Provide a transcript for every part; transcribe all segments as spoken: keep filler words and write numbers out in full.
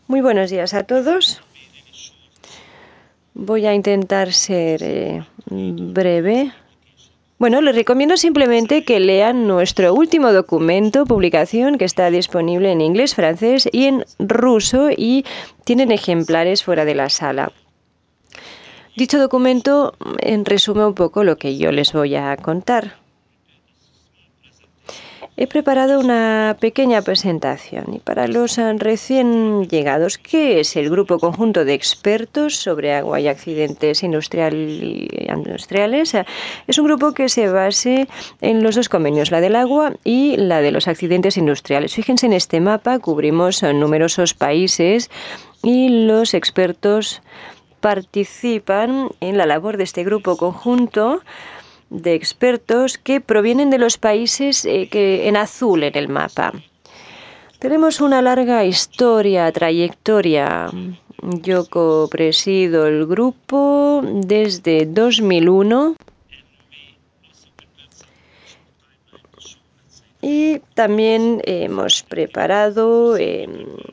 Muy buenos días a todos. Voy a intentar ser eh, breve. Bueno, les recomiendo simplemente que lean nuestro último documento, publicación, que está disponible en inglés, francés y en ruso, y tienen ejemplares fuera de la sala. Dicho documento en resume un poco lo que yo les voy a contar. He preparado una pequeña presentación y para los recién llegados, ¿qué es el Grupo Conjunto de Expertos sobre Agua y Accidentes industrial y industriales? Es un grupo que se base en los dos convenios, la del agua y la de los accidentes industriales. Fíjense en este mapa, cubrimos numerosos países y los expertos participan en la labor de este grupo conjunto de expertos que provienen de los países eh, que en azul en el mapa. Tenemos una larga historia, trayectoria. Yo copresido el grupo desde dos mil uno y también hemos preparado eh,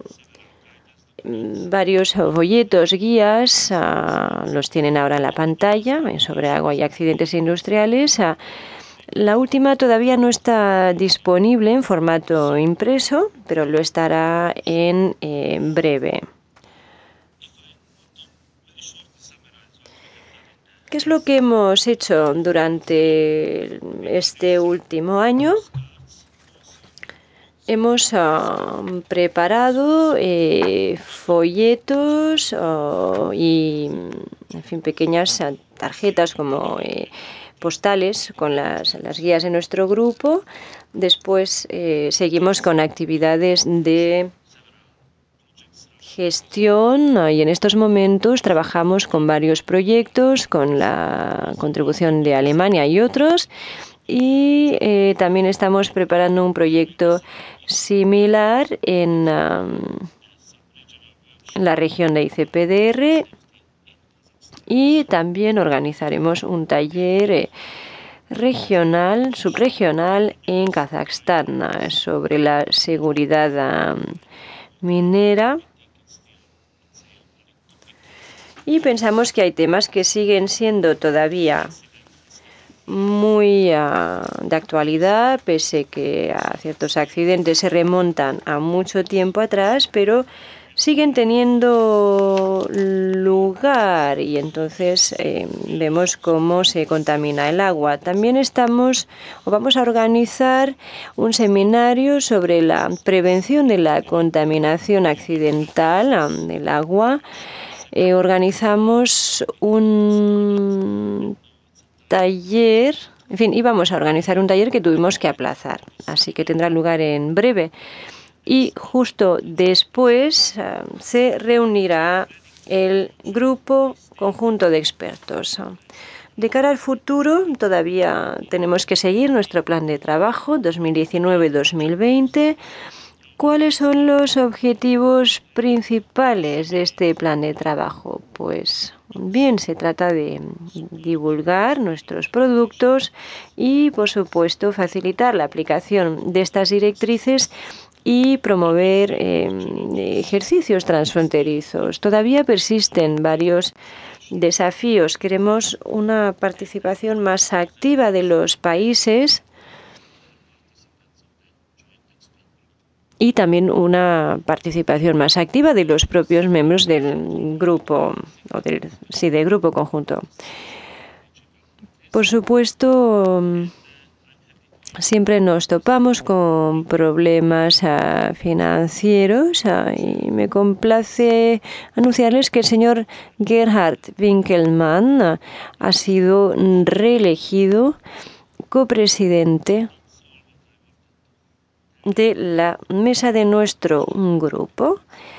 varios folletos, guías, uh, los tienen ahora en la pantalla, sobre agua y accidentes industriales. Uh, La última todavía no está disponible en formato impreso, pero lo estará en eh, breve. ¿Qué es lo que hemos hecho durante este último año? Hemos uh, preparado eh, folletos uh, y, en fin, pequeñas tarjetas como eh, postales con las, las guías de nuestro grupo. Después eh, seguimos con actividades de gestión y en estos momentos trabajamos con varios proyectos, con la contribución de Alemania y otros. Y eh, también estamos preparando un proyecto similar en um, la región de I C P D R y también organizaremos un taller eh, regional, subregional en Kazajstán uh, sobre la seguridad um, minera. Y pensamos que hay temas que siguen siendo todavía muy uh, de actualidad, pese que a ciertos accidentes se remontan a mucho tiempo atrás, pero siguen teniendo lugar y entonces eh, vemos cómo se contamina el agua. También estamos o vamos a organizar un seminario sobre la prevención de la contaminación accidental um, del agua. Eh, organizamos un taller, en fin, íbamos a organizar un taller que tuvimos que aplazar, así que tendrá lugar en breve. Y justo después uh, se reunirá el grupo conjunto de expertos. De cara al futuro, todavía tenemos que seguir nuestro plan de trabajo dos mil diecinueve dos mil veinte. ¿Cuáles son los objetivos principales de este plan de trabajo? Pues bien, se trata de divulgar nuestros productos y, por supuesto, facilitar la aplicación de estas directrices y promover eh, ejercicios transfronterizos. Todavía persisten varios desafíos. Queremos una participación más activa de los países y también una participación más activa de los propios miembros del grupo, o del, sí, del grupo conjunto. Por supuesto, siempre nos topamos con problemas uh, financieros uh, y me complace anunciarles que el señor Gerhard Winkelmann uh, ha sido reelegido copresidente de la mesa de nuestro grupo.